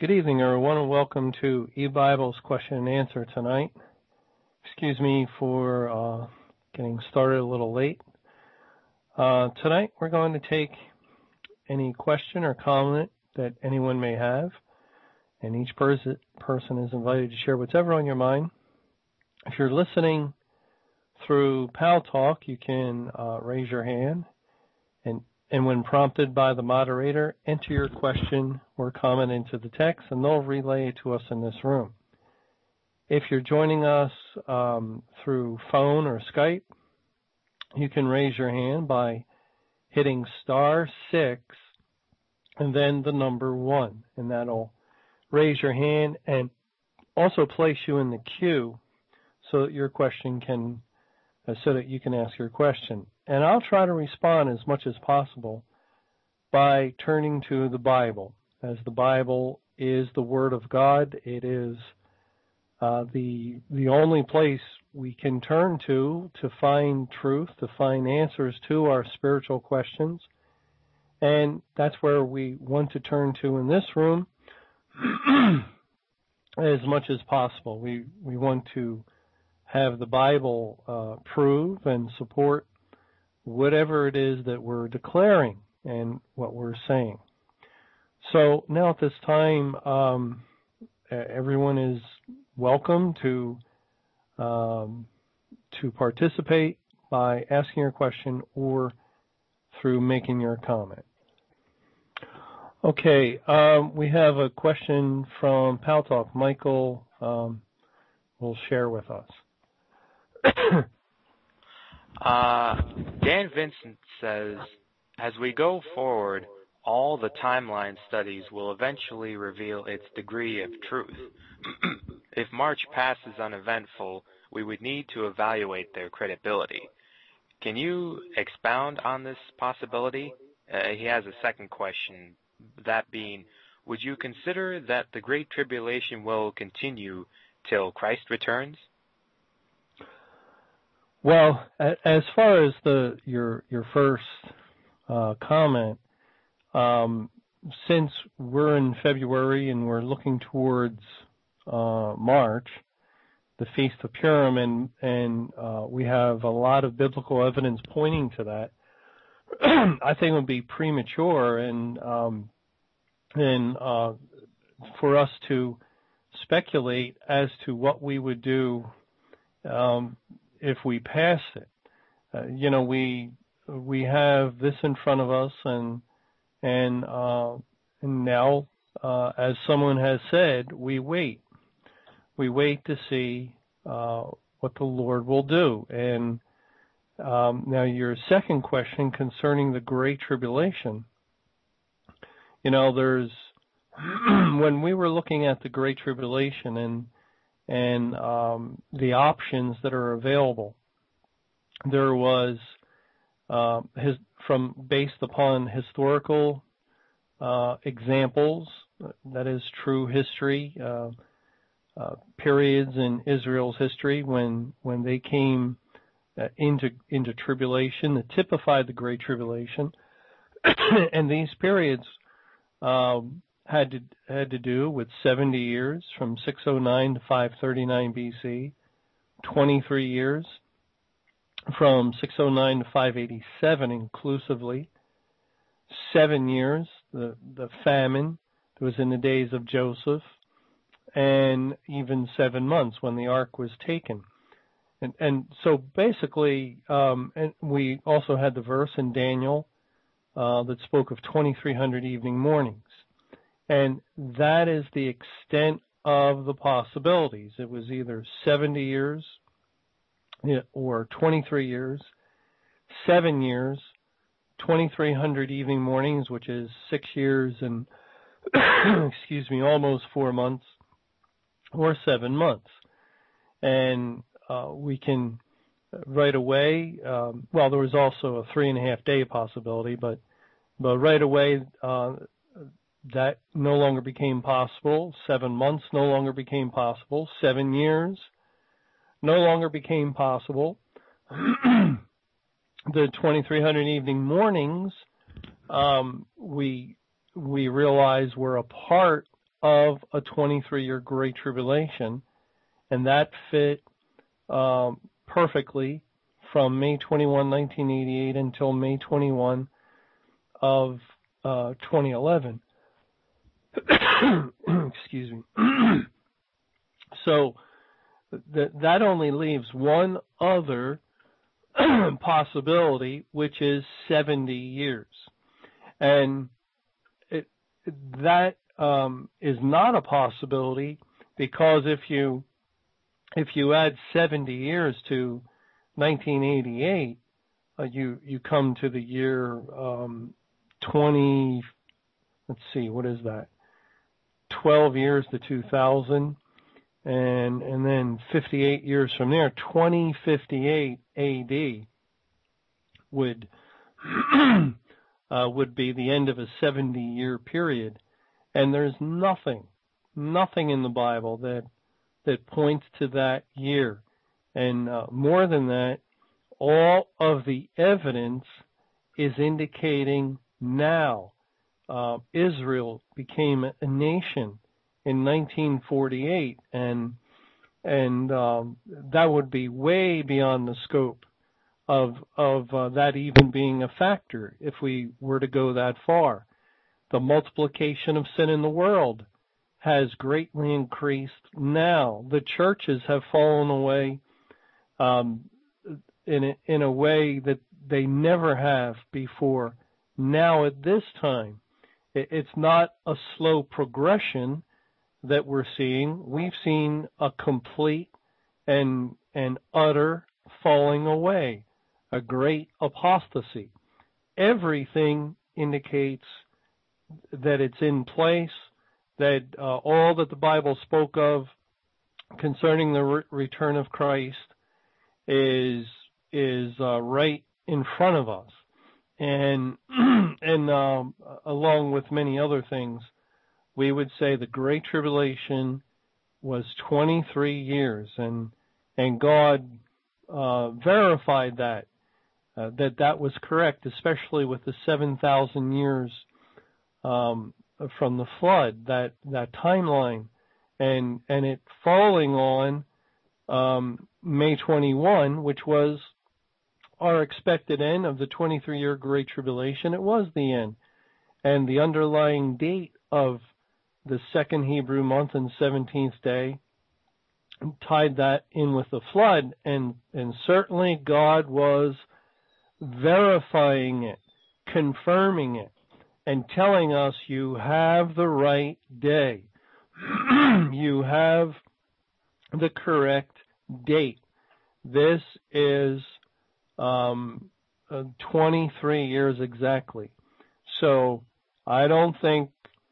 Good evening, everyone, and welcome to eBible's question and answer tonight. Excuse me for getting started a little late. Tonight, we're going to take any question or comment that anyone may have, and each person is invited to share whatever on your mind. If you're listening through Pal Talk, you can raise your hand, and when prompted by the moderator, enter your question or comment into the text, and they'll relay it to us in this room. If you're joining us through phone or Skype, you can raise your hand by hitting *6 and then the number 1, and that'll raise your hand and also place you in the queue so that your question can, so that you can ask your question. And I'll try to respond as much as possible by turning to the Bible, as the Bible is the Word of God. It is the only place we can turn to find truth, to find answers to our spiritual questions. And that's where we want to turn to in this room as much as possible. We want to have the Bible prove and support whatever it is that we're declaring and what we're saying. So now at this time, everyone is welcome to participate by asking your question or through making your comment. Okay, we have a question from Pal Talk. Michael will share with us. Dan Vincent says, as we go forward, all the timeline studies will eventually reveal its degree of truth. If March passes uneventful, we would need to evaluate their credibility. Can you expound on this possibility? He has a second question, that being, would you consider that the Great Tribulation will continue till Christ returns? Well, as far as your first comment, since we're in February and we're looking towards March, the Feast of Purim, and we have a lot of biblical evidence pointing to that, I think it would be premature and for us to speculate as to what we would do if we pass it. We have this in front of us, and now, as someone has said, we wait. We wait to see what the Lord will do. And now your second question concerning the Great Tribulation, there's when we were looking at the Great Tribulation and the options that are available, there was based upon historical examples, that is true history, periods in Israel's history when they came into tribulation that typified the Great Tribulation, and these periods had to do with 70 years from 609 to 539 BC, 23 years from 609 to 587 inclusively, 7 years, the famine that was in the days of Joseph, and even 7 months when the ark was taken. And so basically, and we also had the verse in Daniel that spoke of 2,300 evening mornings. And that is the extent of the possibilities. It was either 70 years or 23 years, 7 years, 2,300 evening mornings, which is 6 years and, almost 4 months, or 7 months. And we can right away, there was also a 3.5 day possibility, but right away, that no longer became possible. 7 months no longer became possible. 7 years no longer became possible. The 2,300 evening mornings, we realize were a part of a 23-year Great Tribulation, and that fit perfectly from May 21, 1988 until May 21 of 2011. Excuse me. So that only leaves one other possibility, which is 70 years. And that is not a possibility, because if you add 70 years to 1988, you come to the year 20. Let's see, what is that? 12 years to 2000, and then 58 years from there, 2058 AD would be the end of a 70-year period. And there's nothing in the Bible that points to that year. And more than that, all of the evidence is indicating now. Israel became a nation in 1948, and that would be way beyond the scope of that even being a factor if we were to go that far. The multiplication of sin in the world has greatly increased now. The churches have fallen away in a way that they never have before. Now at this time, it's not a slow progression that we're seeing. We've seen a complete and utter falling away, a great apostasy. Everything indicates that it's in place, that all that the Bible spoke of concerning the return of Christ is right in front of us. And along with many other things, we would say the Great Tribulation was 23 years, and God verified that was correct, especially with the 7,000 years from the flood, that timeline, and it falling on May 21, which was our expected end of the 23-year Great Tribulation. It was the end. And the underlying date of the second Hebrew month and 17th day tied that in with the flood, and certainly God was verifying it, confirming it, and telling us, you have the right day. You have the correct date. This is 23 years exactly. So I don't think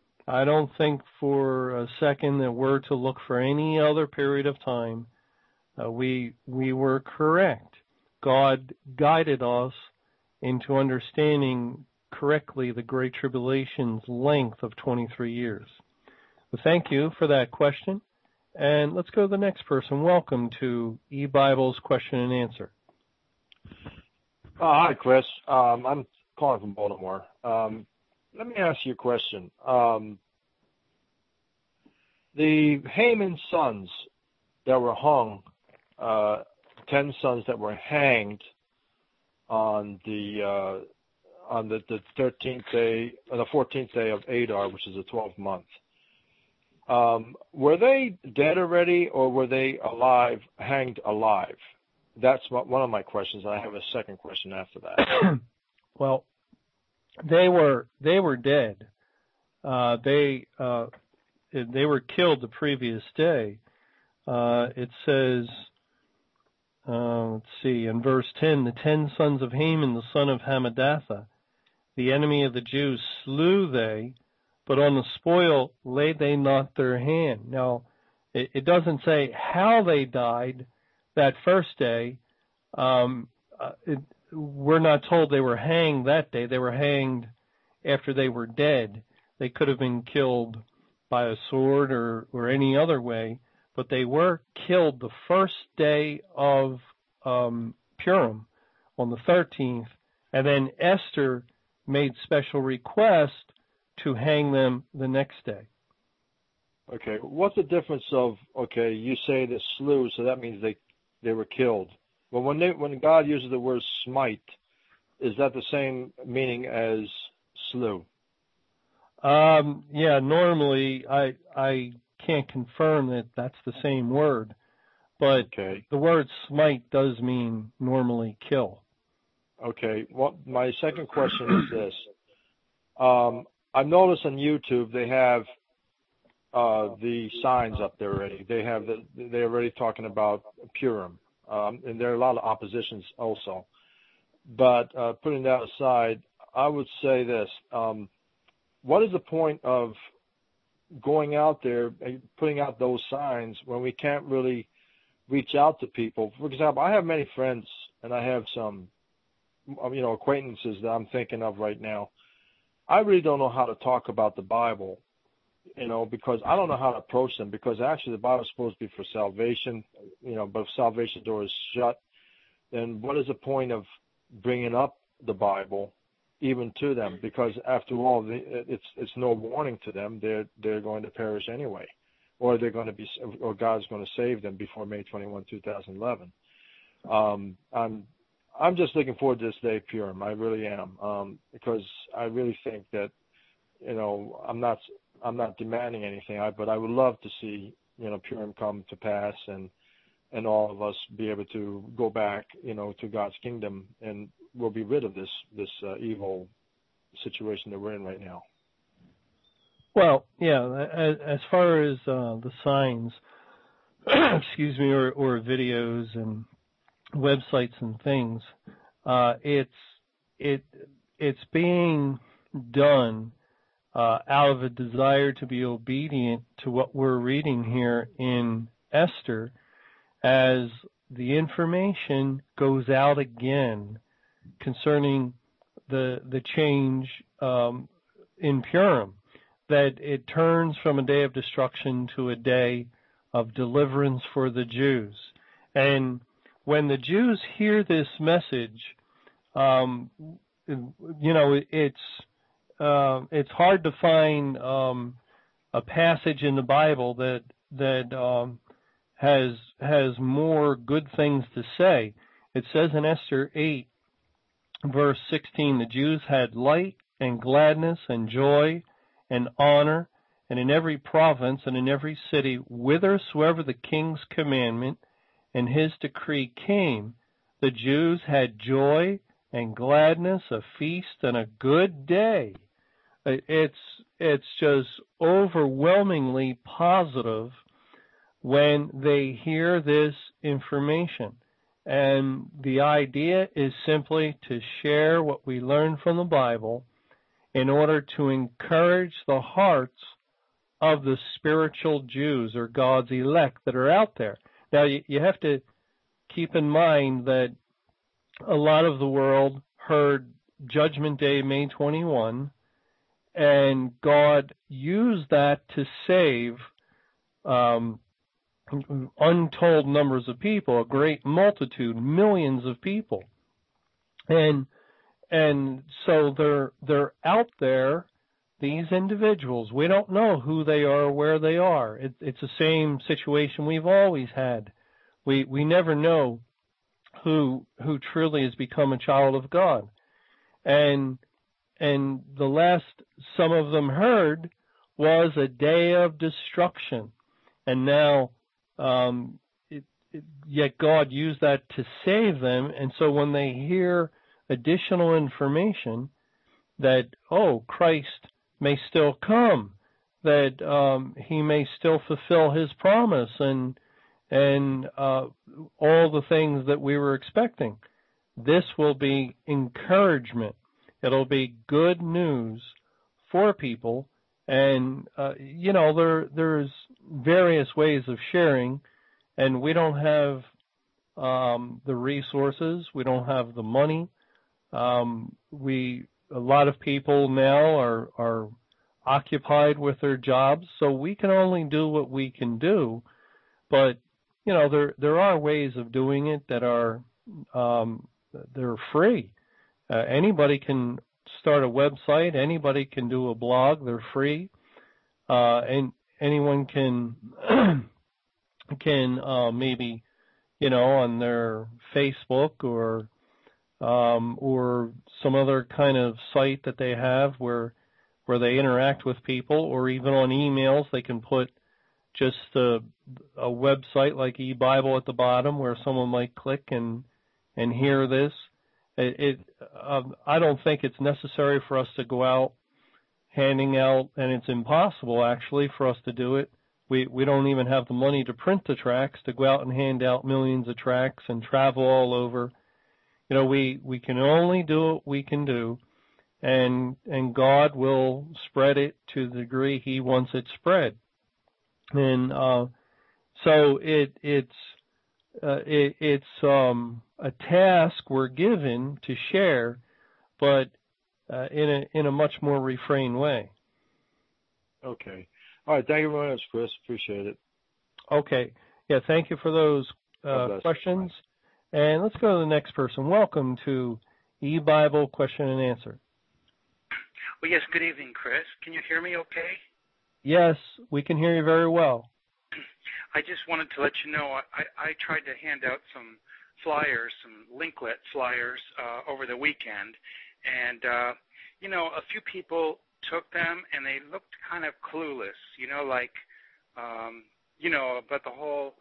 for a second that we're to look for any other period of time. We were correct. God guided us into understanding correctly the Great Tribulation's length of 23 years. Well, thank you for that question. And let's go to the next person. Welcome to eBible's question and answer. Hi, Chris. I'm calling from Baltimore. Let me ask you a question. The Haman's sons that were hung, 10 sons that were hanged on the 13th day, or the 14th day of Adar, which is the 12th month. Were they dead already, or were they alive, hanged alive? That's one of my questions. I have a second question after that. Well, they were dead. They were killed the previous day. It says, let's see, in verse 10, the 10 sons of Haman, the son of Hammedatha, the enemy of the Jews, slew they, but on the spoil laid they not their hand. Now, it doesn't say how they died that first day. We're not told they were hanged that day. They were hanged after they were dead. They could have been killed by a sword or any other way, but they were killed the first day of Purim on the 13th, and then Esther made special request to hang them the next day. Okay, what's the difference of, okay, you say the slew, so that means they were killed. Well, when God uses the word smite, is that the same meaning as slew? Yeah, normally I can't confirm that that's the same word, but Okay. the word smite does mean normally kill. Okay. Well, my second question is this. I noticed on YouTube they have the signs up there already. They're already talking about Purim, and there are a lot of oppositions also. But putting that aside, I would say this: what is the point of going out there and putting out those signs when we can't really reach out to people? For example, I have many friends, and I have some, acquaintances that I'm thinking of right now. I really don't know how to talk about the Bible, because I don't know how to approach them, because actually the Bible is supposed to be for salvation, but if salvation door is shut, then what is the point of bringing up the Bible even to them? Because after all, it's no warning to them. They're going to perish anyway, or or God's going to save them before May 21, 2011. I'm just looking forward to this day, Purim. I really am, because I really think that, I'm not demanding anything, but I would love to see, Purim come to pass and all of us be able to go back, to God's kingdom, and we'll be rid of this evil situation that we're in right now. Well, yeah, as far as the signs, excuse me, or videos and websites and things, it's being done out of a desire to be obedient to what we're reading here in Esther, as the information goes out again concerning the change in Purim, that it turns from a day of destruction to a day of deliverance for the Jews. And when the Jews hear this message, it's hard to find a passage in the Bible that has more good things to say. It says in Esther 8, verse 16, the Jews had light and gladness and joy and honor, and in every province and in every city, whithersoever the king's commandment and his decree came, the Jews had joy and gladness, a feast and a good day. It's just overwhelmingly positive when they hear this information. And the idea is simply to share what we learn from the Bible in order to encourage the hearts of the spiritual Jews, or God's elect, that are out there. Now, you have to keep in mind that a lot of the world heard Judgment Day, May 21, and God used that to save untold numbers of people, a great multitude, millions of people. And so they're out there, these individuals. We don't know who they are or where they are. It's the same situation we've always had. We never know who truly has become a child of God. And the last some of them heard was a day of destruction. And now, yet God used that to save them. And so when they hear additional information that, Christ may still come, that he may still fulfill his promise, and all the things that we were expecting, this will be encouragement. It'll be good news for people. And, there's various ways of sharing, and we don't have the resources. We don't have the money. A lot of people now are occupied with their jobs, so we can only do what we can do. But, there are ways of doing it that are they're free. Anybody can start a website. Anybody can do a blog. They're free. And anyone can can maybe, on their Facebook or some other kind of site that they have where they interact with people, or even on emails, they can put just a website like eBible at the bottom where someone might click and hear this. I don't think it's necessary for us to go out handing out, and it's impossible actually for us to do it. We don't even have the money to print the tracts, to go out and hand out millions of tracts and travel all over. We can only do what we can do, and God will spread it to the degree He wants it spread. And so it's a task we're given to share, but in a much more refrained way. Okay. All right. Thank you very much, Chris. Appreciate it. Okay. Yeah, thank you for those questions. And let's go to the next person. Welcome to eBible Question and Answer. Well, yes, good evening, Chris. Can you hear me okay? Yes, we can hear you very well. I just wanted to let you know I tried to hand out some flyers, some Linklet flyers over the weekend, and a few people took them and they looked kind of clueless, about the whole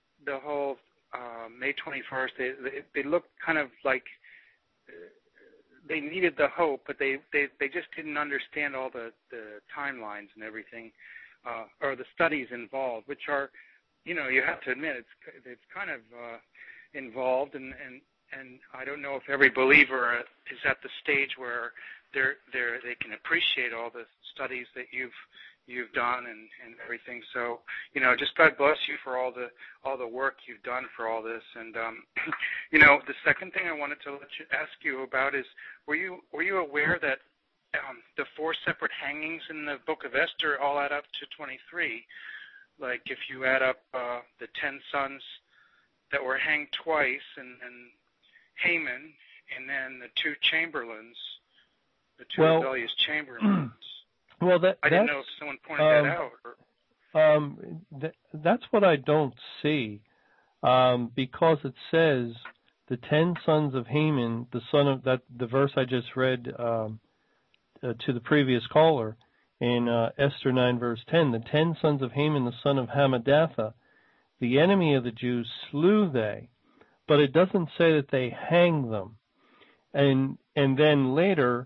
May 21st. They looked kind of like they needed the hope, but they just didn't understand all the timelines and everything, or the studies involved, which are, you have to admit it's kind of involved, and I don't know if every believer is at the stage where they can appreciate all the studies that you've done and everything. So, just God bless you for all the work you've done for all this. And the second thing I wanted to ask you about is, were you aware that the 4 separate hangings in the Book of Esther all add up to 23? Like if you add up the 10 sons that were hanged twice, and Haman, and then the 2 chamberlains, the 2 rebellious chamberlains. Well, I didn't know if someone pointed that out. That's what I don't see, because it says the 10 sons of Haman, the son of that. The verse I just read to the previous caller in Esther 9 verse 10. The 10 sons of Haman, the son of Hammedatha, the enemy of the Jews, slew they, but it doesn't say that they hanged them. And then later,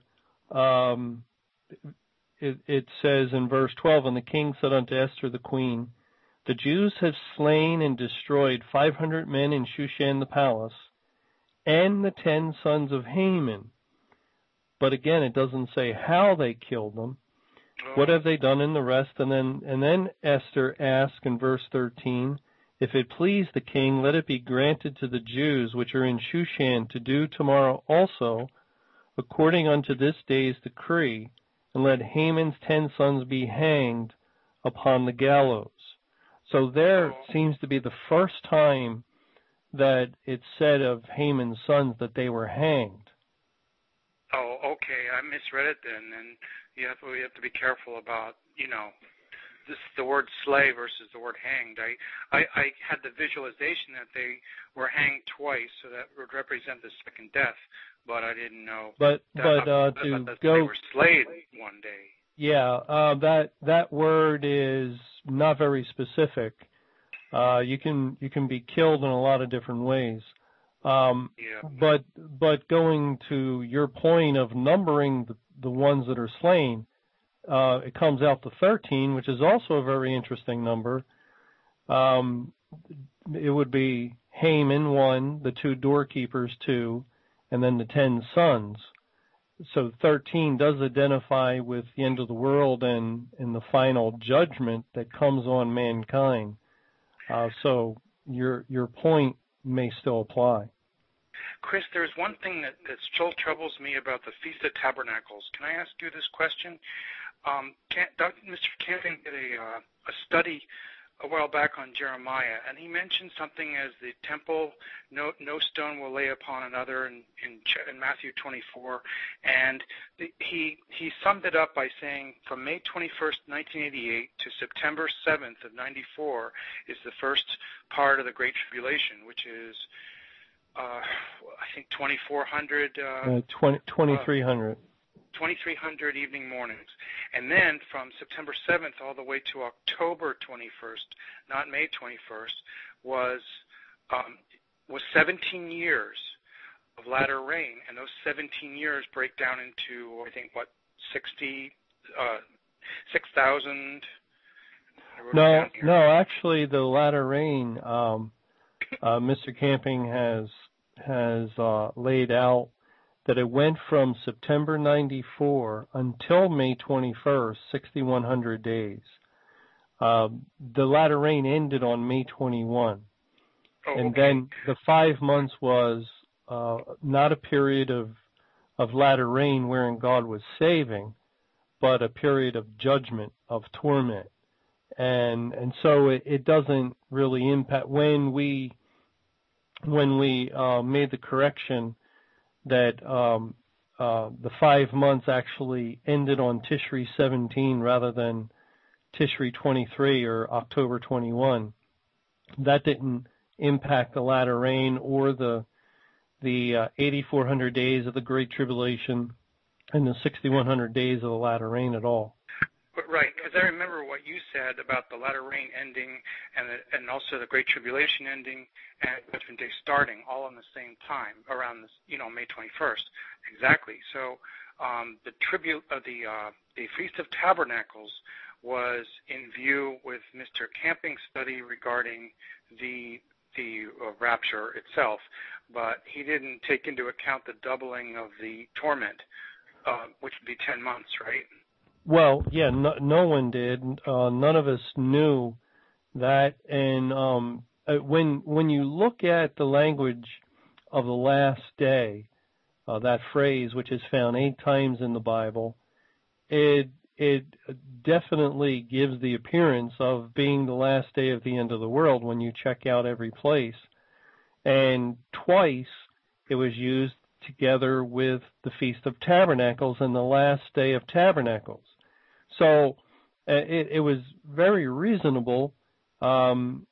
it says in verse 12, and the king said unto Esther the queen, the Jews have slain and destroyed 500 men in Shushan the palace, and the 10 sons of Haman. But again, it doesn't say how they killed them. What have they done in the rest? And then Esther asks in verse 13, if it please the king, let it be granted to the Jews which are in Shushan to do tomorrow also, according unto this day's decree, and let Haman's 10 sons be hanged upon the gallows. So there seems to be the first time that it's said of Haman's sons that they were hanged. Oh, okay. I misread it then, and we have to be careful about, the word slay versus the word hanged. I had the visualization that they were hanged twice, so that would represent the second death, but I didn't know that they were slayed one day. Yeah, that word is not very specific. You can be killed in a lot of different ways. But going to your point of numbering the ones that are slain, it comes out to 13, which is also a very interesting number. It would be Haman 1, the 2 doorkeepers 2, and then the 10 sons. So 13 does identify with the end of the world and the final judgment that comes on mankind. So your point may still apply. Chris, there's one thing that still troubles me about the Feast of Tabernacles. Can I ask you this question? Mr. Camping did a study a while back on Jeremiah, and he mentioned something as the temple, no stone will lay upon another in Matthew 24, and he summed it up by saying from May 21st, 1988 to September 7th of 94 is the first part of the Great Tribulation, which is I think 2,400. 2,300. 2,300 evening mornings. And then from September 7th all the way to October 21st, not May 21st, was 17 years of latter rain. And those 17 years break down into, I think, 6,000? No, actually the latter rain, Mr. Camping has laid out that it went from September 94 until May 21st, 6,100 days. The latter rain ended on May 21. And then the 5 months was not a period of latter rain wherein God was saving, but a period of judgment, of torment. And so it doesn't really impact. When we made the correction that the 5 months actually ended on Tishri 17 rather than Tishri 23 or October 21. That didn't impact the latter rain or the 8,400 days of the Great Tribulation and the 6,100 days of the latter rain at all. Right, because I remember what you said about the latter rain ending and also the Great Tribulation ending and Judgment Day starting all on the same time around this, May 21st. Exactly. So the Feast of Tabernacles was in view with Mr. Camping's study regarding the rapture itself, but he didn't take into account the doubling of the torment, which would be 10 months, right? Well, yeah, no one did. None of us knew that. And when you look at the language of the last day, that phrase, which is found 8 times in the Bible, it definitely gives the appearance of being the last day of the end of the world when you check out every place. And twice it was used together with the Feast of Tabernacles and the last day of Tabernacles. So it was very reasonable, and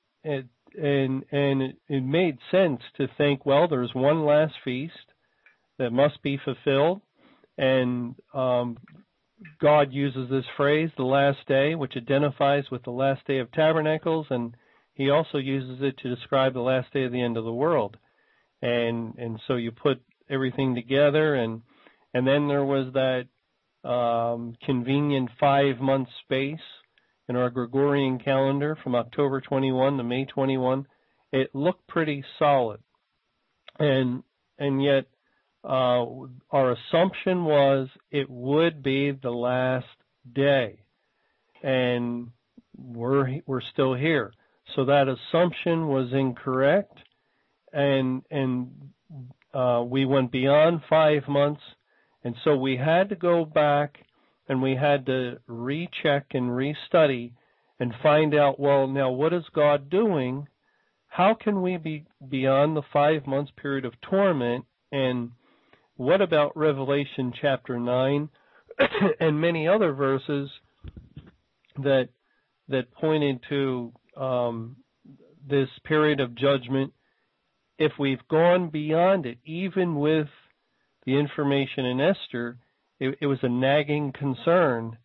it made sense to think, well, there's one last feast that must be fulfilled, and God uses this phrase, the last day, which identifies with the last day of Tabernacles, and he also uses it to describe the last day of the end of the world. And so you put everything together, and then there was that convenient 5-month space in our Gregorian calendar from October 21 to May 21. It looked pretty solid. And yet our assumption was it would be the last day. And we're still here. So that assumption was incorrect, and we went beyond 5 months. And so we had to go back and we had to recheck and restudy and find out, well, now what is God doing? How can we be beyond the 5 months period of torment? And what about Revelation chapter 9 and many other verses that pointed to this period of judgment? If we've gone beyond it, even with the information in Esther, it was a nagging concern.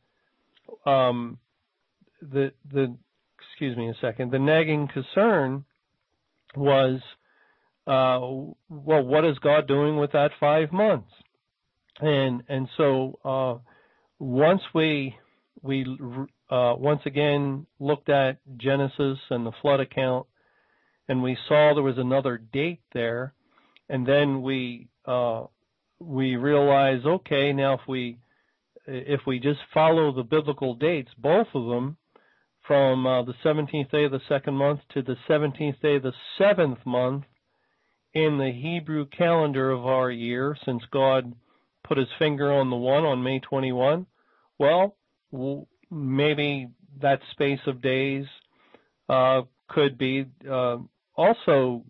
Excuse me a second. The nagging concern was, well, what is God doing with that 5 months? And so once we once again looked at Genesis and the flood account, and we saw there was another date there, and then we realize, okay, now if we just follow the biblical dates, both of them, from the 17th day of the second month to the 17th day of the seventh month in the Hebrew calendar of our year, since God put his finger on the one on May 21, well, maybe that space of days could be also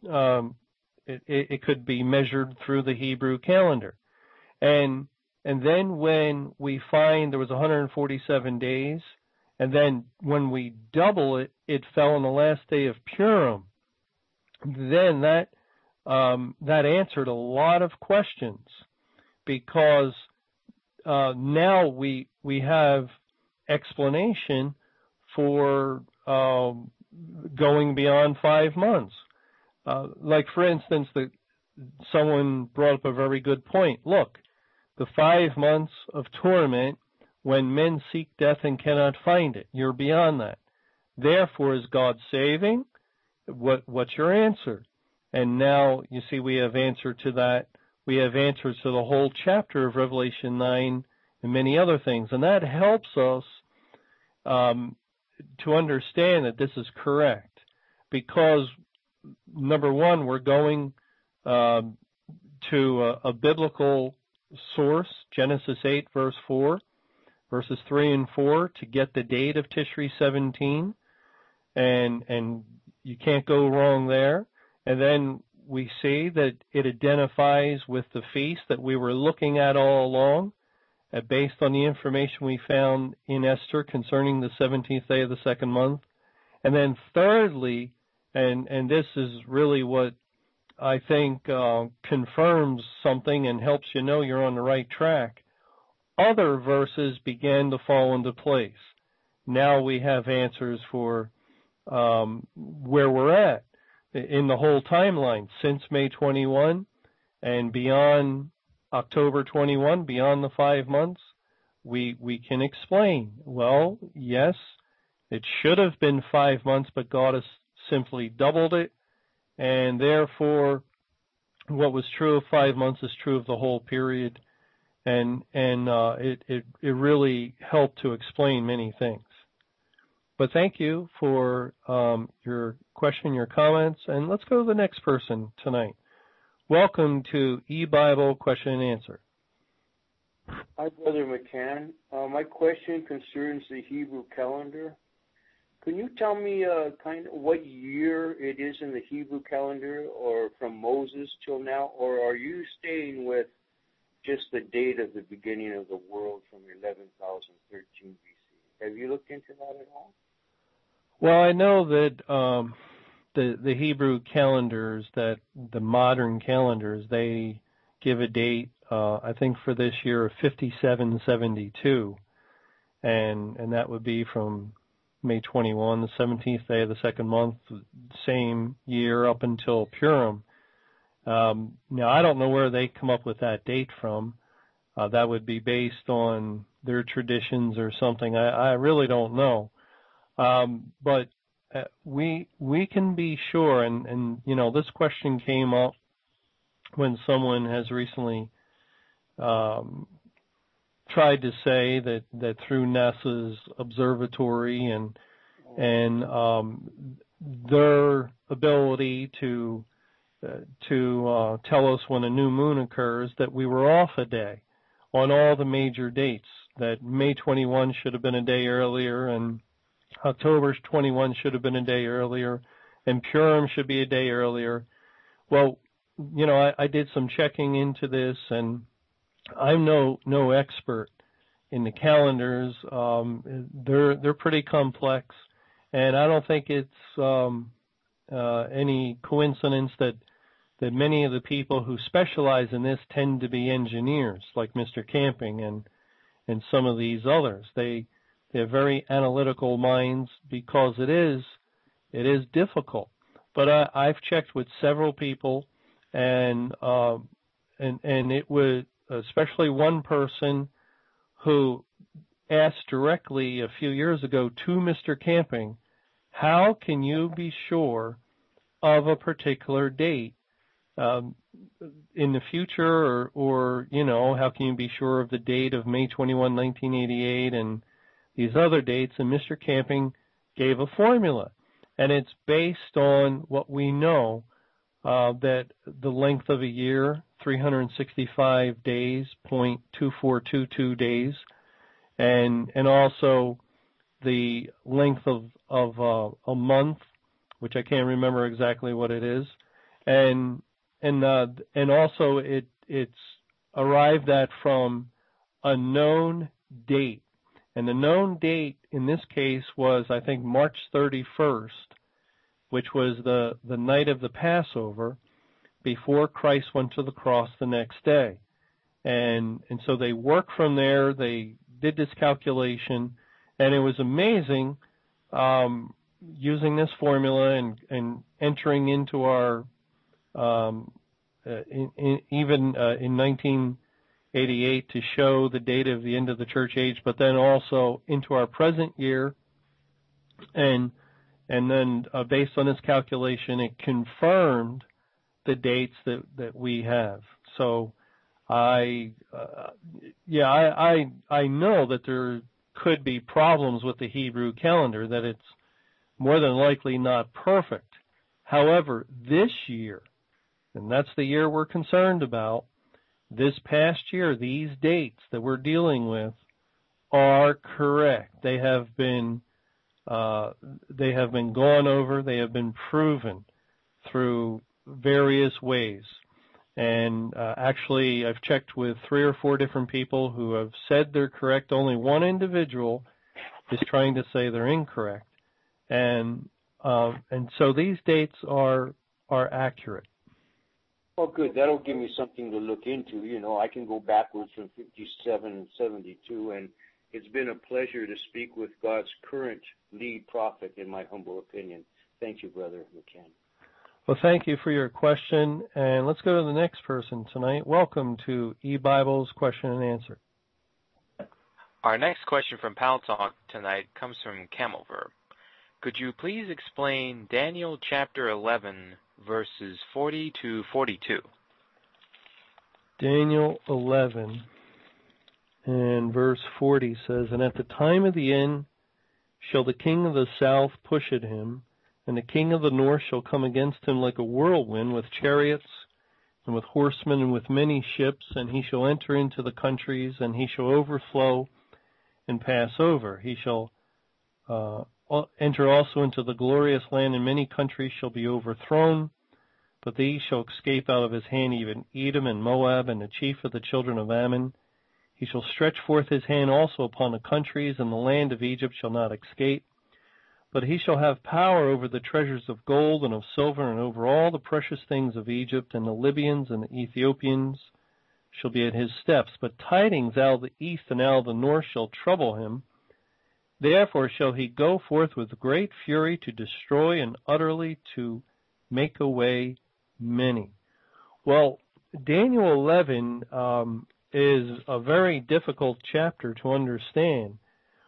it could be measured through the Hebrew calendar. And then when we find there was 147 days, and then when we double it, it fell on the last day of Purim. Then that answered a lot of questions, because now we have explanation for going beyond 5 months. Like, for instance, someone brought up a very good point. Look, the 5 months of torment when men seek death and cannot find it. You're beyond that. Therefore, is God saving? What's your answer? And now, you see, we have answer to that. We have answers to the whole chapter of Revelation 9 and many other things. And that helps us to understand that this is correct. Because, number one, we're going to a biblical source, Genesis 8, verse 4, verses 3 and 4, to get the date of Tishri 17. And you can't go wrong there. And then we see that it identifies with the feast that we were looking at all along, based on the information we found in Esther concerning the 17th day of the second month. And then thirdly, and this is really what I think confirms something and helps you know you're on the right track, other verses began to fall into place. Now we have answers for where we're at in the whole timeline since May 21 and beyond October 21, beyond the 5 months. We can explain, well, yes, it should have been 5 months, but God has simply doubled it, and therefore what was true of 5 months is true of the whole period, and it really helped to explain many things. But thank you for your question, your comments, and let's go to the next person tonight. Welcome to eBible Question and Answer. Hi, Brother McCann. My question concerns the Hebrew calendar. Can you tell me kind of what year it is in the Hebrew calendar, or from Moses till now, or are you staying with just the date of the beginning of the world from 11,013 BC? Have you looked into that at all? Well, I know that the Hebrew calendars, that the modern calendars, they give a date, I think for this year, of 5772, and that would be from May 21, the 17th day of the second month, same year up until Purim. Now, I don't know where they come up with that date from. That would be based on their traditions or something. I really don't know. But we can be sure, and you know, this question came up when someone has recently tried to say that through NASA's observatory and their ability to tell us when a new moon occurs, that we were off a day on all the major dates, that May 21 should have been a day earlier, and October 21 should have been a day earlier, and Purim should be a day earlier. Well, you know, I did some checking into this, and I'm no expert in the calendars. They're pretty complex, and I don't think it's any coincidence that many of the people who specialize in this tend to be engineers, like Mr. Camping and some of these others. They have very analytical minds, because it is difficult. But I've checked with several people, and it was especially one person who asked directly a few years ago to Mr. Camping, how can you be sure of a particular date in the future, or you know, how can you be sure of the date of May 21, 1988, and these other dates? And Mr. Camping gave a formula, and it's based on what we know, that the length of a year, 365 days, 0.2422 days, and also the length of a month, which I can't remember exactly what it is, and also it's arrived at from a known date, and the known date in this case was, I think, March 31st, which was the night of the Passover, before Christ went to the cross the next day. And so they worked from there, they did this calculation, and it was amazing using this formula and entering into our, even in 1988 to show the date of the end of the church age, but then also into our present year. And then based on this calculation, it confirmed the dates that we have. So I know that there could be problems with the Hebrew calendar, that it's more than likely not perfect. However, this year, and that's the year we're concerned about, this past year, these dates that we're dealing with are correct. They have been gone over, they have been proven through various ways. And actually, I've checked with 3 or 4 different people who have said they're correct. Only one individual is trying to say they're incorrect. And so these dates are accurate. Oh, good. That'll give me something to look into. You know, I can go backwards from 57 and 72, and it's been a pleasure to speak with God's current lead prophet, in my humble opinion. Thank you, Brother McCann. Well, thank you for your question, and let's go to the next person tonight. Welcome to eBible's Question and Answer. Our next question from Pal Talk tonight comes from Camelver. Could you please explain Daniel chapter 11, verses 40 to 42? Daniel 11 and verse 40 says, "And at the time of the end shall the king of the south push at him, and the king of the north shall come against him like a whirlwind with chariots and with horsemen and with many ships, and he shall enter into the countries, and he shall overflow and pass over. He shall enter also into the glorious land, and many countries shall be overthrown, but these shall escape out of his hand, even Edom and Moab and the chief of the children of Ammon. He shall stretch forth his hand also upon the countries, and the land of Egypt shall not escape. But he shall have power over the treasures of gold and of silver, and over all the precious things of Egypt, and the Libyans and the Ethiopians shall be at his steps. But tidings out of the east and out of the north shall trouble him. Therefore shall he go forth with great fury to destroy and utterly to make away many." Well, Daniel 11 is a very difficult chapter to understand.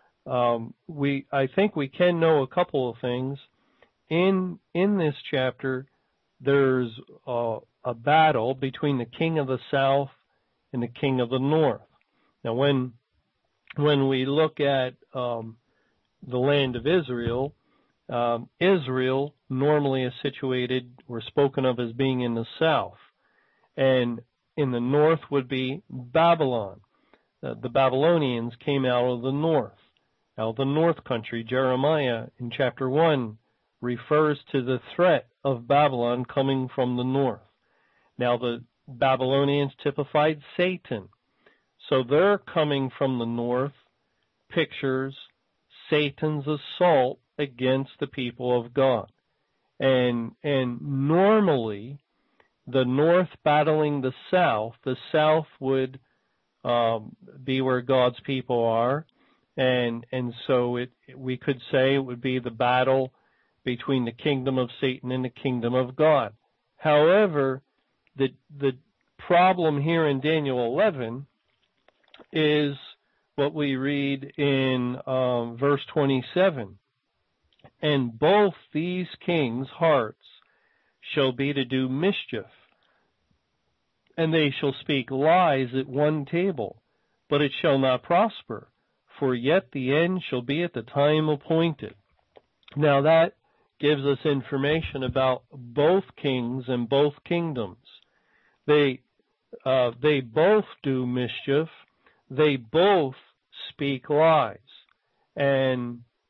I think we can know a couple of things. In this chapter, there's a battle between the king of the south and the king of the north. Now, when we look at the land of Israel, Israel normally is situated or spoken of as being in the south, and in the north would be Babylon. The Babylonians came out of the north. Now, the north country, Jeremiah in chapter 1 refers to the threat of Babylon coming from the north. Now, the Babylonians typified Satan. So their coming from the north pictures Satan's assault against the people of God. And normally, the north battling the south would be where God's people are. And so we could say it would be the battle between the kingdom of Satan and the kingdom of God. However, the problem here in Daniel 11 is what we read in verse 27. "And both these kings' hearts shall be to do mischief, and they shall speak lies at one table, but it shall not prosper. For yet the end shall be at the time appointed." Now that gives us information about both kings and both kingdoms. They both do mischief. They both speak lies. And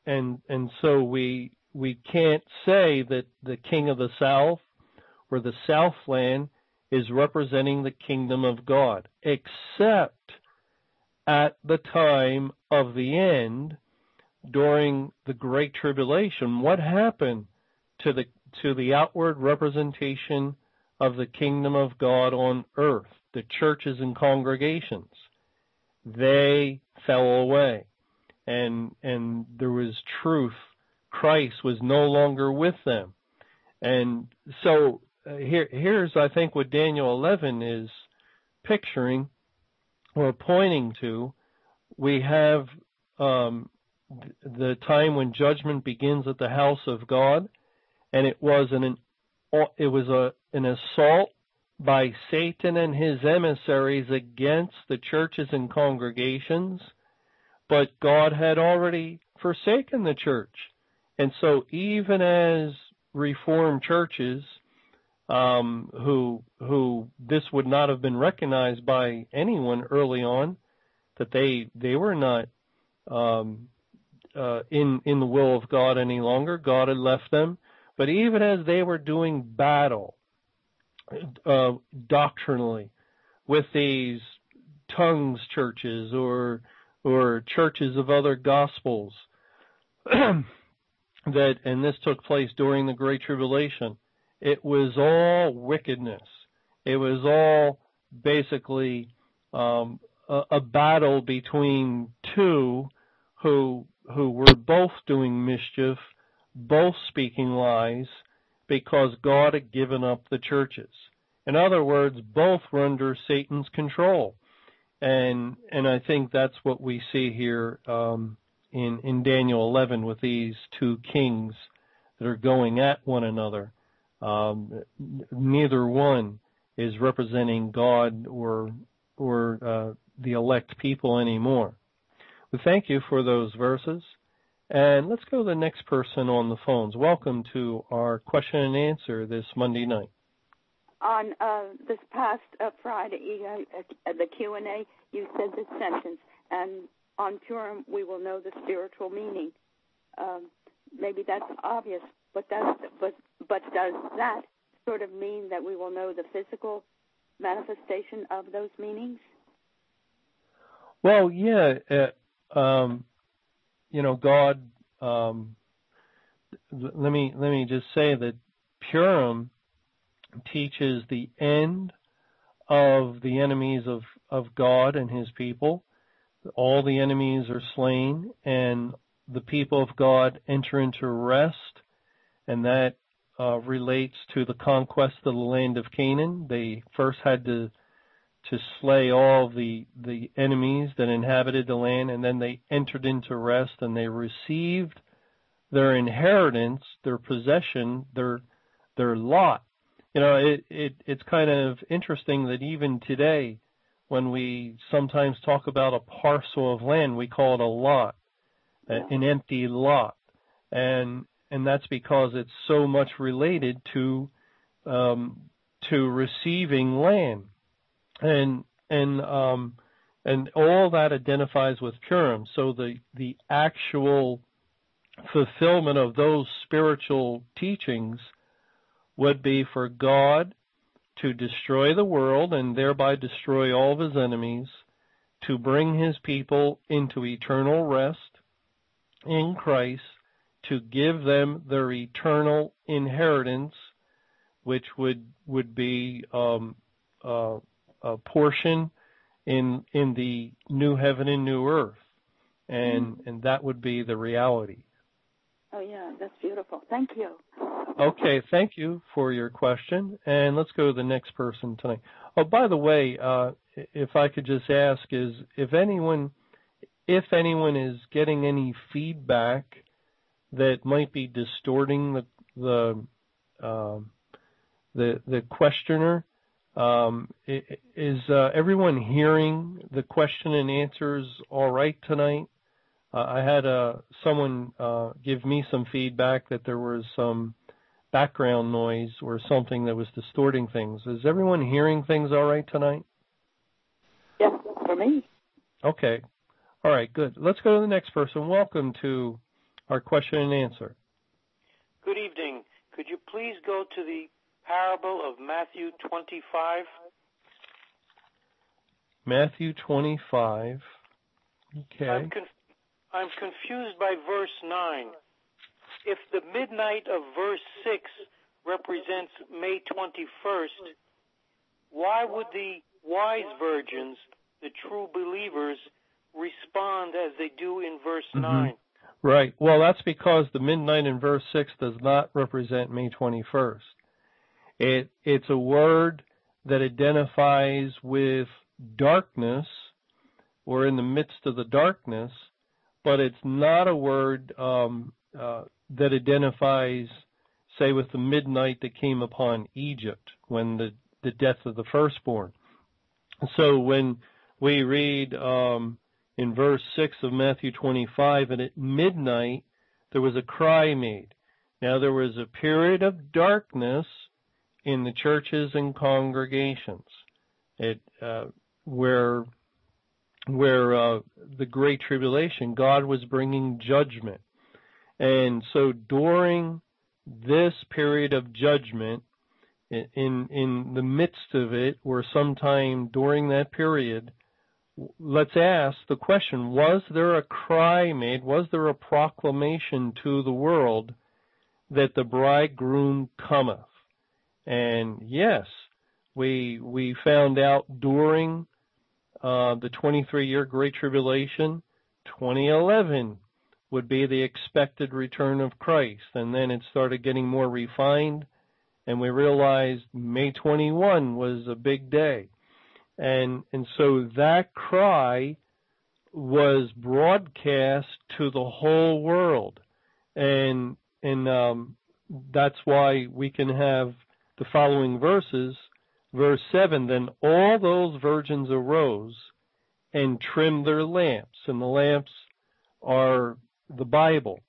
so we can't say that the king of the south or the Southland is representing the kingdom of God, except at the time of the end, during the Great Tribulation. What happened to the outward representation of the kingdom of God on earth, the churches and congregations? They fell away, and there was truth. Christ was no longer with them. And so here's, I think, what Daniel 11 is picturing or pointing to. We have the time when judgment begins at the house of God, and it was an assault by Satan and his emissaries against the churches and congregations, but God had already forsaken the church. And so even as Reformed churches, who this would not have been recognized by anyone early on, that they were not in the will of God any longer. God had left them. But even as they were doing battle doctrinally with these tongues churches or churches of other gospels, and this took place during the Great Tribulation, it was all wickedness. It was all basically a battle between two who were both doing mischief, both speaking lies, because God had given up the churches. In other words, both were under Satan's control. And I think that's what we see here in Daniel 11 with these two kings that are going at one another. Neither one is representing God or the elect people anymore. We thank you for those verses. And let's go to the next person on the phones. Welcome to our question and answer this Monday night. On this past Friday, the Q&A, you said this sentence, and on Purim we will know the spiritual meaning. Maybe that's obvious, but does that sort of mean that we will know the physical manifestation of those meanings? Well, yeah. God. Let me just say that Purim teaches the end of the enemies of God and His people. All the enemies are slain, and the people of God enter into rest, and that relates to the conquest of the land of Canaan. They first had to slay all the enemies that inhabited the land, and then they entered into rest, and they received their inheritance, their possession, their lot. It's kind of interesting that even today, when we sometimes talk about a parcel of land, we call it a lot, an empty lot, and that's because it's so much related to receiving land. And all that identifies with Purim. So the actual fulfillment of those spiritual teachings would be for God to destroy the world and thereby destroy all of His enemies, to bring His people into eternal rest in Christ, to give them their eternal inheritance, which would be a portion in the new heaven and new earth, and that would be the reality. Oh yeah, that's beautiful. Thank you. Okay, thank you for your question, and let's go to the next person tonight. Oh, by the way, if I could just ask, is if anyone is getting any feedback that might be distorting the questioner. Is everyone hearing the question and answers all right tonight? I had someone give me some feedback that there was some background noise or something that was distorting things. Is everyone hearing things all right tonight? Yes, for me. Okay. All right, good. Let's go to the next person. Welcome to our question and answer. Good evening. Could you please go to the parable of Matthew 25? Matthew 25. Okay. I'm confused by verse 9. If the midnight of verse 6 represents May 21st, why would the wise virgins, the true believers, respond as they do in verse 9? Right. Well, that's because the midnight in verse 6 does not represent May 21st. It's a word that identifies with darkness or in the midst of the darkness, but it's not a word that identifies, say, with the midnight that came upon Egypt when the death of the firstborn. So when we read in verse 6 of Matthew 25, and at midnight there was a cry made. Now there was a period of darkness in the churches and congregations where the Great Tribulation, God was bringing judgment. And so during this period of judgment, in the midst of it, or sometime during that period, let's ask the question, was there a cry made, was there a proclamation to the world that the bridegroom cometh? And yes, we found out during the 23-year Great Tribulation, 2011 would be the expected return of Christ. And then it started getting more refined, and we realized May 21 was a big day. And so that cry was broadcast to the whole world. And that's why we can have the following verses. Verse 7, then all those virgins arose and trimmed their lamps. And the lamps are the Bible.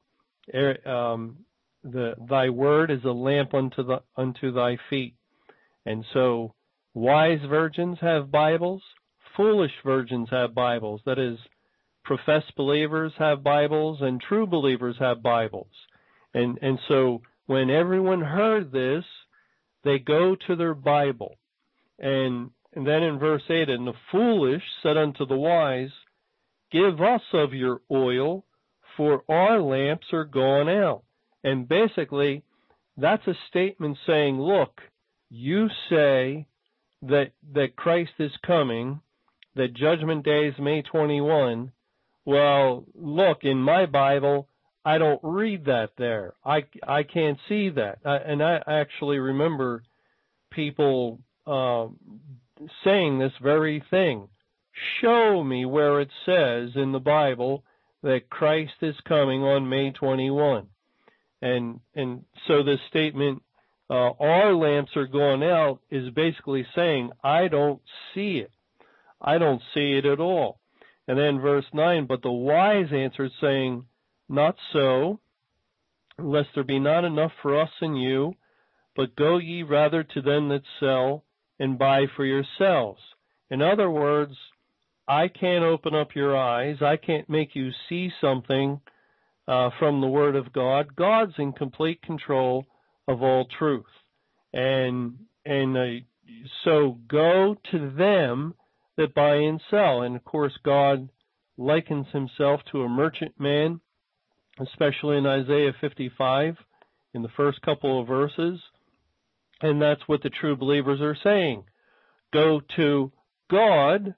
Thy word is a lamp unto thy feet. And so wise virgins have Bibles, foolish virgins have Bibles. That is, professed believers have Bibles, and true believers have Bibles. And so when everyone heard this, they go to their Bible. And then in verse 8, and the foolish said unto the wise, give us of your oil, for our lamps are gone out. And basically, that's a statement saying, look, you say that Christ is coming, that Judgment Day is May 21. Well, look, in my Bible, I don't read that there. I can't see that. And I actually remember people saying this very thing. Show me where it says in the Bible that Christ is coming on May 21. And so this statement, our lamps are going out, is basically saying, I don't see it. I don't see it at all. And then verse 9, but the wise answered, saying, not so, lest there be not enough for us and you, but go ye rather to them that sell, and buy for yourselves. In other words, I can't open up your eyes. I can't make you see something from the Word of God. God's in complete control of all truth. And so go to them that buy and sell. And, of course, God likens himself to a merchantman, especially in Isaiah 55, in the first couple of verses. And that's what the true believers are saying. Go to God,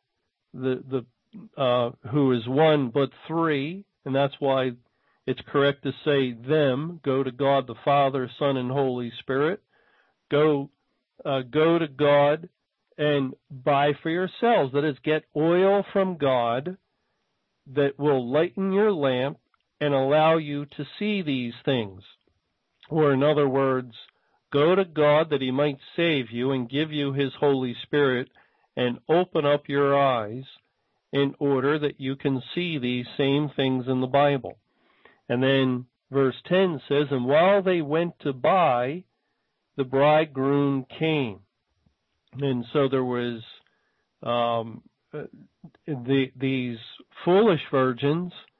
who is one but three, and that's why it's correct to say them. Go to God the Father, Son, and Holy Spirit. Go to God and buy for yourselves. That is, get oil from God that will lighten your lamp and allow you to see these things. Or in other words, go to God that he might save you and give you his Holy Spirit and open up your eyes in order that you can see these same things in the Bible. And then verse 10 says, and while they went to buy, the bridegroom came. And so there was these foolish virgins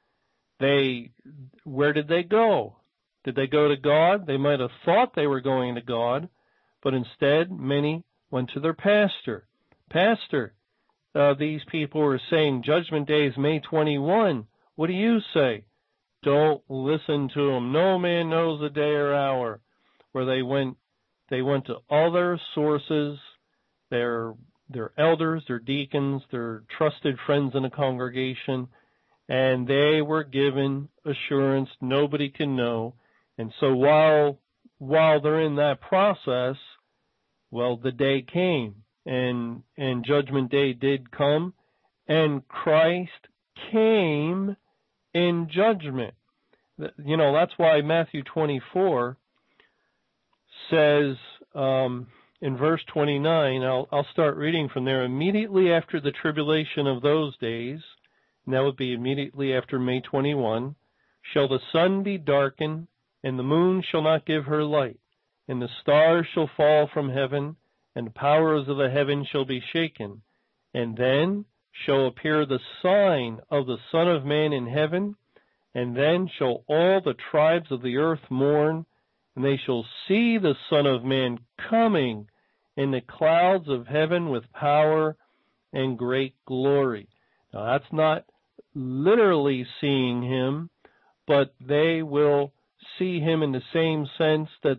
where did they go? Did they go to God? They might have thought they were going to God, but instead many went to their pastor. Pastor, these people were saying Judgment Day is May 21. What do you say? Don't listen to them. No man knows the day or hour. Where they went to other sources, their elders, their deacons, their trusted friends in the congregation, and they were given assurance nobody can know. And so while they're in that process, well, the day came, and Judgment Day did come, and Christ came in judgment. You know, that's why Matthew 24 says in verse 29, I'll start reading from there, immediately after the tribulation of those days, and that would be immediately after May 21, shall the sun be darkened, and the moon shall not give her light, and the stars shall fall from heaven, and the powers of the heaven shall be shaken. And then shall appear the sign of the Son of Man in heaven, and then shall all the tribes of the earth mourn, and they shall see the Son of Man coming in the clouds of heaven with power and great glory. Now, that's not literally seeing him, but they will see him in the same sense that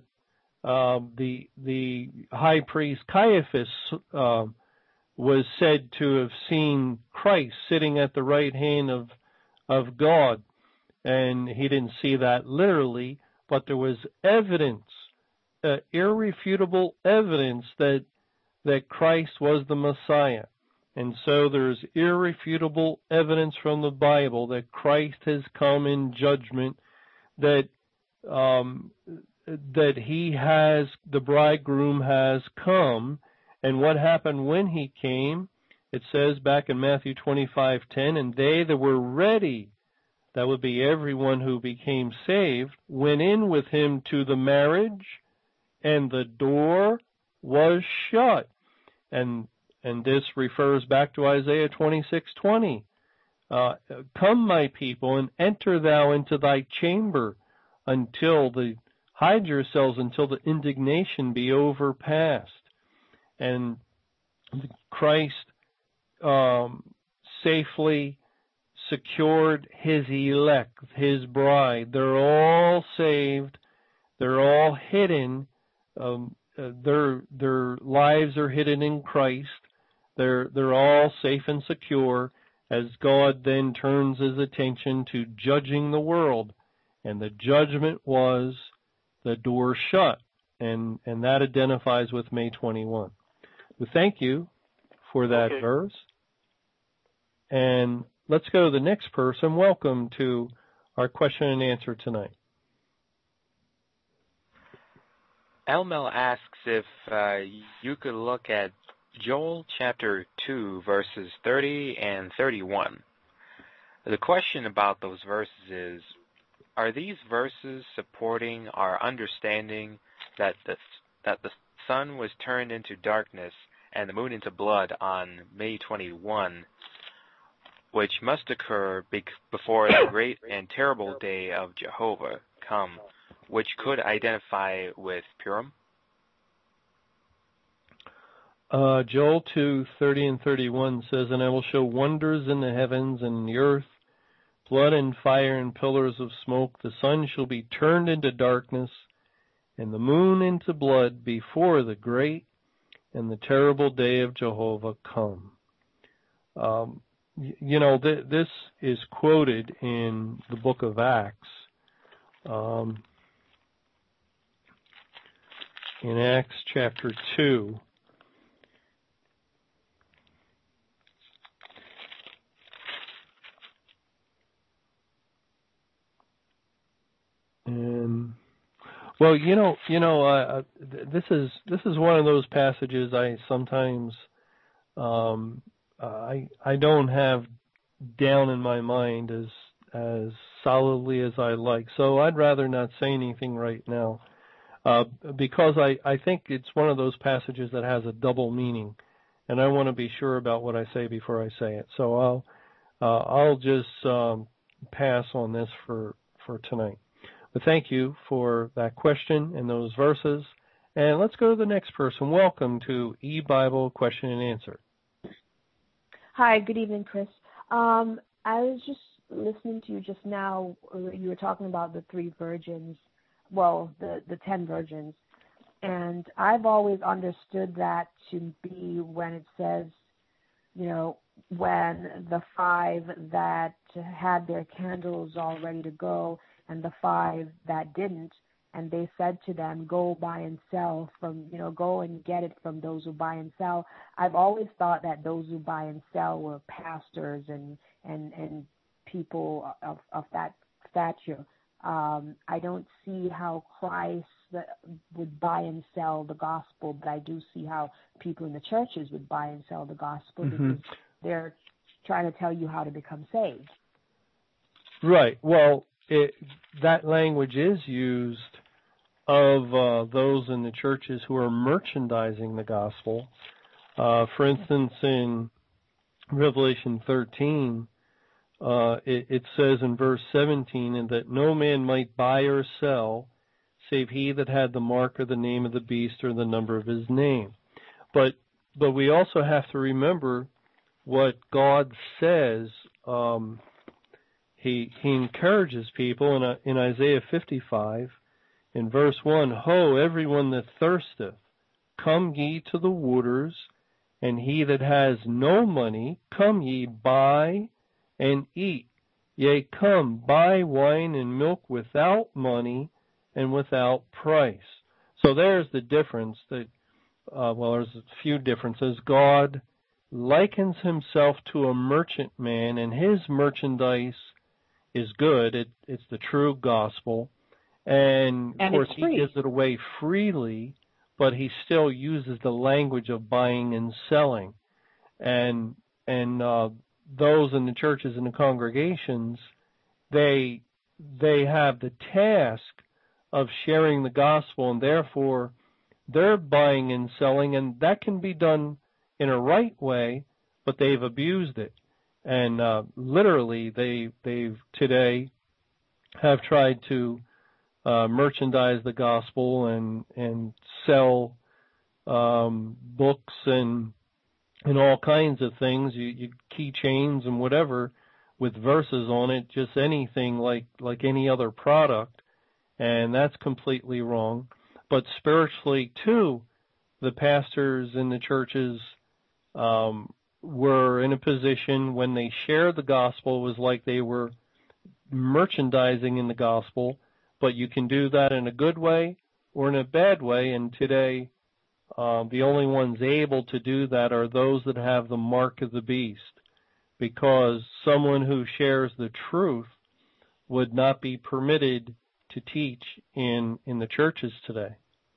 the high priest Caiaphas was said to have seen Christ sitting at the right hand of God. And he didn't see that literally, but there was evidence, irrefutable evidence that Christ was the Messiah. And so there's irrefutable evidence from the Bible that Christ has come in judgment, that the bridegroom has come. And what happened when he came? It says back in Matthew 25:10, and they that were ready, that would be everyone who became saved, went in with him to the marriage, and the door was shut. And this refers back to Isaiah 26:20. Come, my people, and enter thou into thy chamber hide yourselves until the indignation be overpast. And Christ safely secured his elect, his bride. They're all saved. They're all hidden. Their lives are hidden in Christ. They're all safe and secure as God then turns his attention to judging the world. And the judgment was the door shut. And that identifies with May 21. We thank you for that verse. And let's go to the next person. Welcome to our question and answer tonight. Elmel asks if you could look at Joel chapter 2, verses 30 and 31. The question about those verses is, are these verses supporting our understanding that the sun was turned into darkness and the moon into blood on May 21, which must occur before the great and terrible day of Jehovah come, which could identify with Purim? Joel 2:30 and 31 says, and I will show wonders in the heavens and in the earth, blood and fire and pillars of smoke. The sun shall be turned into darkness and the moon into blood before the great and the terrible day of Jehovah come. This is quoted in the book of Acts. In Acts chapter 2. And well, this is one of those passages I sometimes I don't have down in my mind as solidly as I like. So I'd rather not say anything right now, because I think it's one of those passages that has a double meaning, and I want to be sure about what I say before I say it. So I'll just pass on this for tonight. But thank you for that question and those verses. And let's go to the next person. Welcome to E-Bible Question and Answer. Hi, good evening, Chris. I was just listening to you just now. You were talking about the 3 virgins, well, the 10 virgins. And I've always understood that to be when it says, you know, when the 5 that had their candles all ready to go and the 5 that didn't, and they said to them, go buy and sell from, you know, go and get it from those who buy and sell. I've always thought that those who buy and sell were pastors and people of that stature. I don't see how Christ would buy and sell the gospel, but I do see how people in the churches would buy and sell the gospel because they're trying to tell you how to become saved. Right. Well, that language is used of those in the churches who are merchandising the gospel. For instance, in Revelation 13, it says in verse 17, that no man might buy or sell save he that had the mark or the name of the beast or the number of his name. But we also have to remember what God says. He encourages people in Isaiah 55, in verse 1, Ho, everyone that thirsteth, come ye to the waters, and he that has no money, come ye, buy and eat. Yea, come, buy wine and milk without money and without price. So there's the difference. That there's a few differences. God likens himself to a merchant man, and his merchandise is good. It's the true gospel. And of course, he gives it away freely, but he still uses the language of buying and selling. And those in the churches and the congregations, they have the task of sharing the gospel, and therefore they're buying and selling, and that can be done in a right way, but they've abused it. And literally, they've today have tried to merchandise the gospel and sell books and all kinds of things, you keychains and whatever, with verses on it, just anything like any other product, and that's completely wrong. But spiritually, too, the pastors in the churches were in a position when they shared the gospel, it was like they were merchandising in the gospel, but you can do that in a good way or in a bad way, and today the only ones able to do that are those that have the mark of the beast, because someone who shares the truth would not be permitted to teach in the churches today.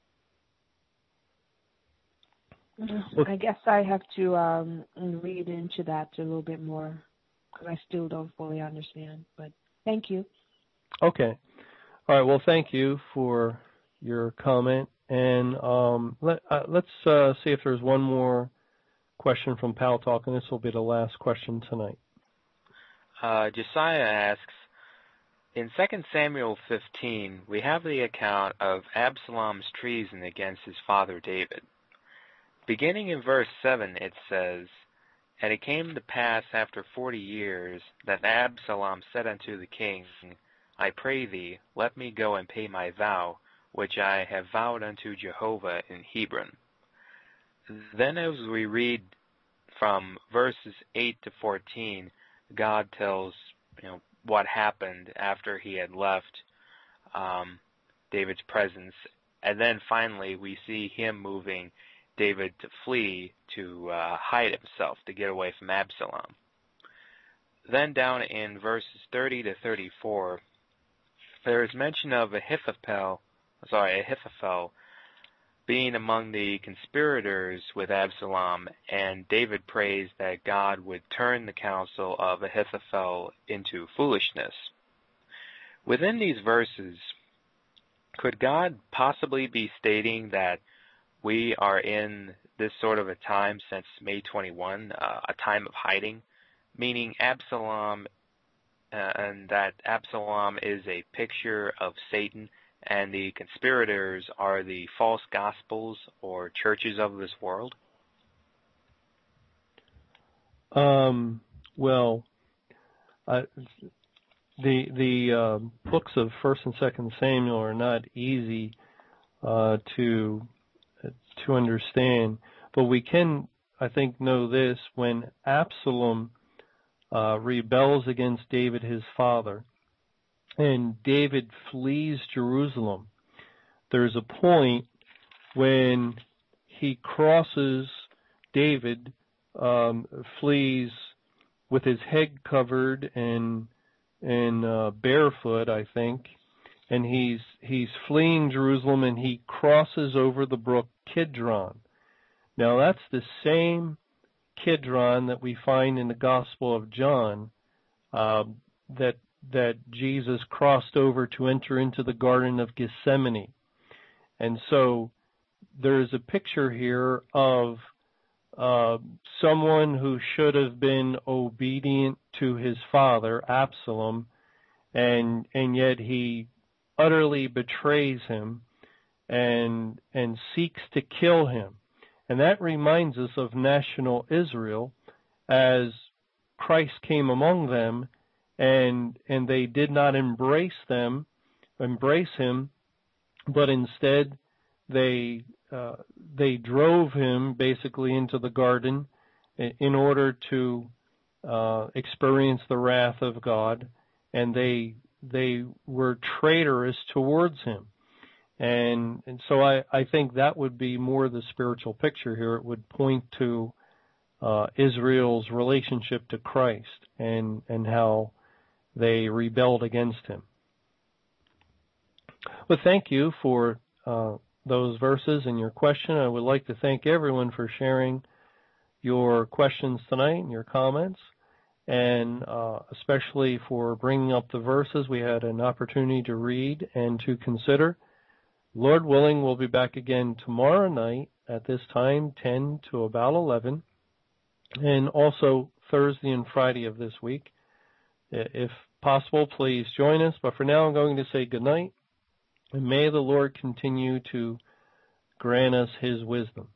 I guess I have to read into that a little bit more, because I still don't fully understand, but thank you. Okay. All right, well, thank you for your comment. And let's see if there's one more question from Pal Talk, and this will be the last question tonight. Josiah asks, in 2 Samuel 15, we have the account of Absalom's treason against his father David. Beginning in verse 7, it says, And it came to pass after 40 years that Absalom said unto the king, I pray thee, let me go and pay my vow, which I have vowed unto Jehovah in Hebron. Then as we read from verses 8 to 14, God tells what happened after he had left David's presence. And then finally we see him moving David to flee, to hide himself, to get away from Absalom. Then down in verses 30 to 34, there is mention of Ahithophel being among the conspirators with Absalom, and David prays that God would turn the counsel of Ahithophel into foolishness. Within these verses, could God possibly be stating that we are in this sort of a time since May 21, a time of hiding, meaning Absalom and that Absalom is a picture of Satan, and the conspirators are the false gospels or churches of this world? Well, the books of 1st and 2nd Samuel are not easy to understand, but we can, I think, know this: when Absalom rebels against David, his father, and David flees Jerusalem, there's a point when he crosses, David flees with his head covered and barefoot, I think, and he's fleeing Jerusalem, and he crosses over the brook Kidron. Now that's the same Kidron that we find in the Gospel of John, that Jesus crossed over to enter into the Garden of Gethsemane. And so there's a picture here of someone who should have been obedient to his father, Absalom, and yet he utterly betrays him and seeks to kill him. And that reminds us of national Israel, as Christ came among them, and they did not embrace him, but instead they drove him basically into the garden in order to experience the wrath of God, and they were traitorous towards him. And so I think that would be more the spiritual picture here. It would point to Israel's relationship to Christ and how they rebelled against him. Well, thank you for those verses and your question. I would like to thank everyone for sharing your questions tonight and your comments, and especially for bringing up the verses we had an opportunity to read and to consider. Lord willing, we'll be back again tomorrow night at this time, 10 to about 11, and also Thursday and Friday of this week. If possible, please join us. But for now, I'm going to say good night, and may the Lord continue to grant us his wisdom.